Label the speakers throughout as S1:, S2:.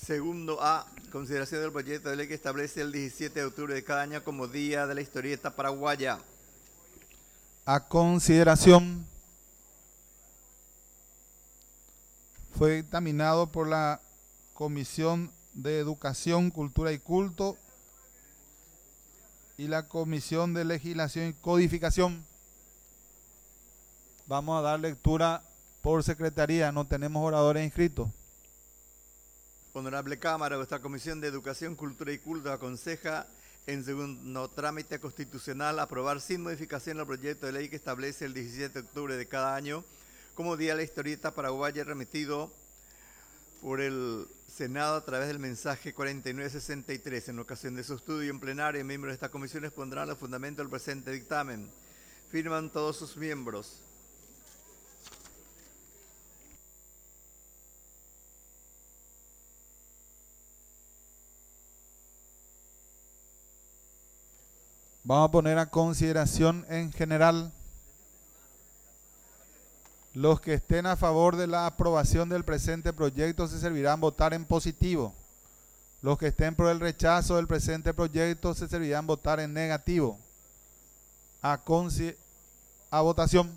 S1: Segundo A, consideración del proyecto de ley que establece el 17 de octubre de cada año como Día de la Historieta Paraguaya.
S2: A consideración. Fue dictaminado por la Comisión de Educación, Cultura y Culto y la Comisión de Legislación y Codificación. Vamos a dar lectura por secretaría, no tenemos oradores inscritos.
S1: Honorable Cámara, vuestra Comisión de Educación, Cultura y Culto aconseja en segundo trámite constitucional aprobar sin modificación el proyecto de ley que establece el 17 de octubre de cada año como Día de la Historieta Paraguaya, remitido por el Senado a través del mensaje 4963. En ocasión de su estudio en plenario, miembros de esta comisión expondrán los fundamentos del presente dictamen. Firman todos sus miembros.
S2: Vamos a poner a consideración en general. Los que estén a favor de la aprobación del presente proyecto se servirán votar en positivo. Los que estén por el rechazo del presente proyecto se servirán votar en negativo. A votación.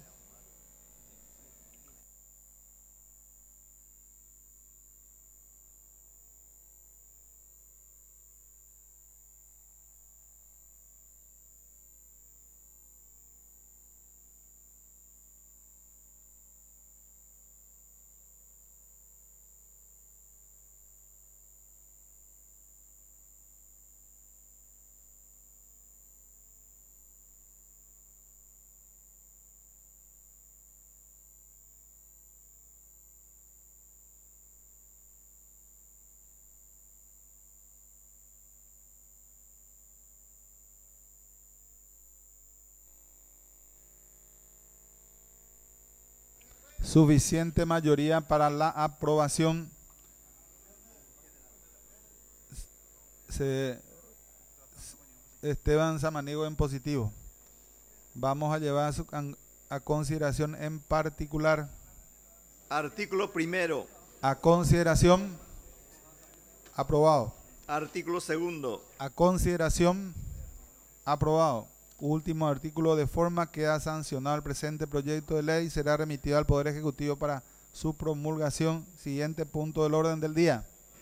S2: Suficiente mayoría para la aprobación. Esteban Samaniego en positivo. Vamos a llevar a consideración en particular.
S1: Artículo primero.
S2: A consideración. Aprobado.
S1: Artículo segundo.
S2: A consideración. Aprobado. Último artículo: de forma que ha sancionado el presente proyecto de ley, será remitido al Poder Ejecutivo para su promulgación. Siguiente punto del orden del día.